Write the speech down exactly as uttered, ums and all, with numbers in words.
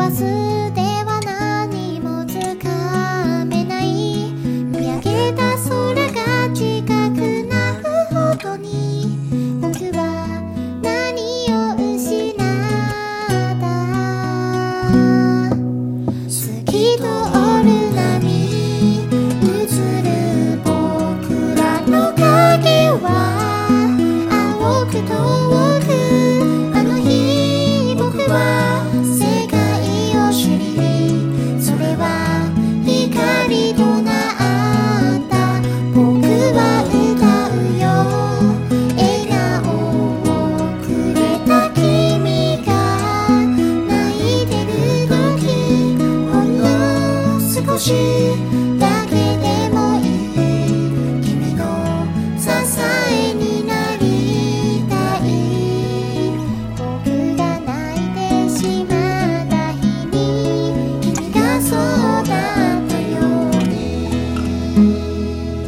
バスでは何もつかめない。見上げた空が近くなるほどに僕は何を失った。透き通る波映る僕らの影は青く遠く